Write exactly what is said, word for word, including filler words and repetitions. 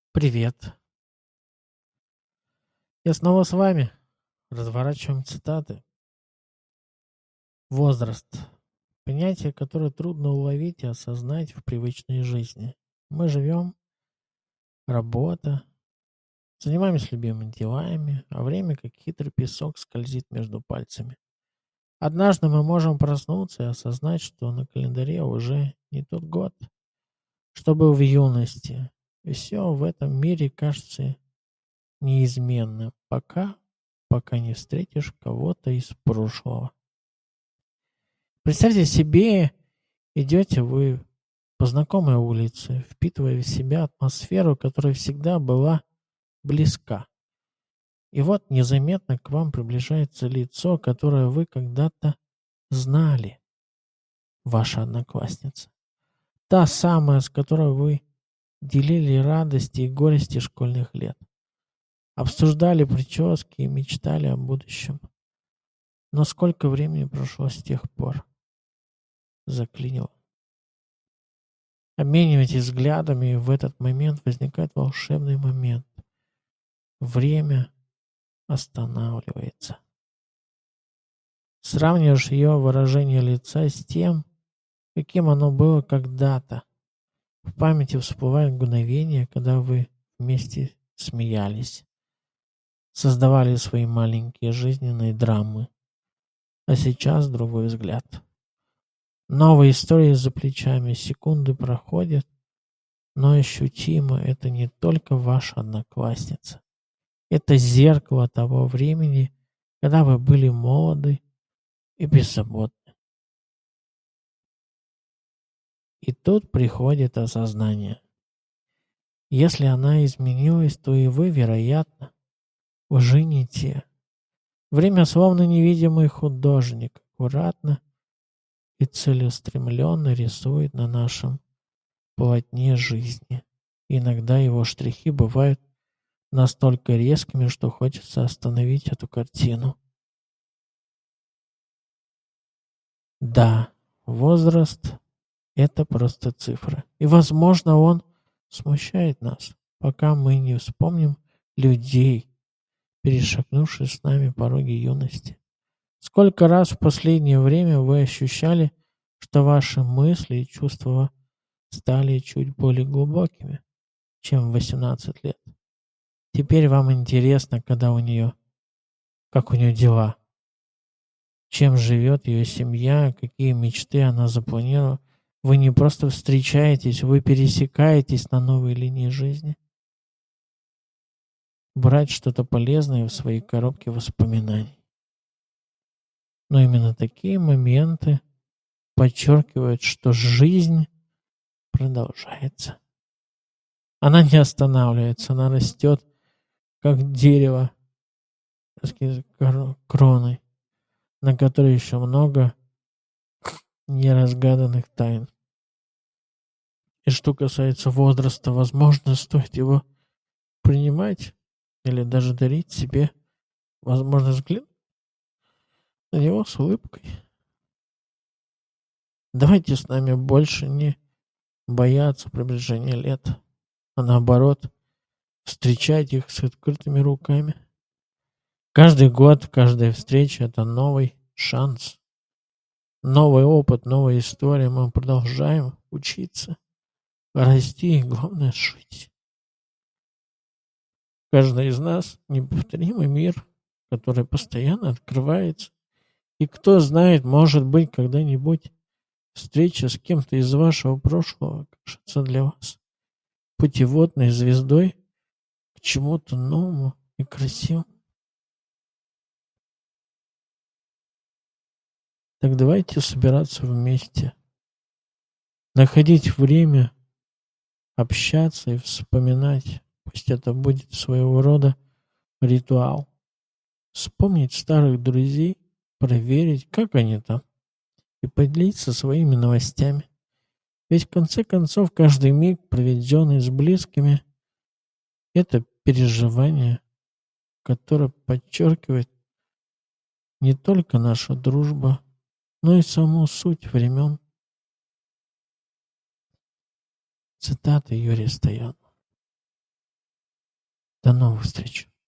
Привет. Я снова с вами. Разворачиваем цитаты. Возраст. Понятие, которое трудно уловить и осознать в привычной жизни. Мы живем, работа, занимаемся любимыми делами, а время, как хитрый песок, скользит между пальцами. Однажды мы можем проснуться и осознать, что на календаре уже не тот год, что был в юности. И все в этом мире кажется неизменным, пока, пока не встретишь кого-то из прошлого. Представьте себе, идете вы по знакомой улице, впитывая в себя атмосферу, которая всегда была близка. И вот незаметно к вам приближается лицо, которое вы когда-то знали, ваша одноклассница. Та самая, с которой вы делили радости и горести школьных лет. Обсуждали прически и мечтали о будущем. Но сколько времени прошло с тех пор? Заклинило. Обменивайтесь взглядами, и в этот момент возникает волшебный момент. Время останавливается. Сравниваешь ее выражение лица с тем, каким оно было когда-то. В памяти всплывает мгновение, когда вы вместе смеялись, создавали свои маленькие жизненные драмы. А сейчас другой взгляд. Новая история за плечами, секунды проходят, но ощутимо это не только ваша одноклассница. Это зеркало того времени, когда вы были молоды и беззаботны. И тут приходит осознание. Если она изменилась, то и вы, вероятно, уже не те. Время словно невидимый художник аккуратно и целеустремленно рисует на нашем полотне жизни. Иногда его штрихи бывают настолько резкими, что хочется остановить эту картину. Да, возраст — это просто цифра. И, возможно, он смущает нас, пока мы не вспомним людей, перешагнувших с нами пороги юности. Сколько раз в последнее время вы ощущали, что ваши мысли и чувства стали чуть более глубокими, чем в восемнадцать лет? Теперь вам интересно, когда у нее, как у нее дела, чем живет ее семья, какие мечты она запланировала. Вы не просто встречаетесь, вы пересекаетесь на новой линии жизни. Брать что-то полезное в свои коробки воспоминаний. Но именно такие моменты подчеркивают, что жизнь продолжается. Она не останавливается, она растет, как дерево с кроной, на которой еще много неразгаданных тайн. И что касается возраста, возможно, стоит его принимать или даже дарить себе возможность взглянуть на него с улыбкой. Давайте с нами больше не бояться приближения лет, а наоборот, встречать их с открытыми руками. Каждый год, каждая встреча — это новый шанс, новый опыт, новая история. Мы продолжаем учиться, расти и, главное, жить. Каждый из нас — неповторимый мир, который постоянно открывается. И кто знает, может быть, когда-нибудь встреча с кем-то из вашего прошлого окажется для вас путеводной звездой к чему-то новому и красивому. Так давайте собираться вместе, находить время, общаться и вспоминать. Пусть это будет своего рода ритуал. Вспомнить старых друзей, проверить, как они там, и поделиться своими новостями. Ведь в конце концов каждый миг, проведенный с близкими, это переживание, которое подчеркивает не только нашу дружбу, но и саму суть времен. Цитата Юрия Стоянова. До новых встреч!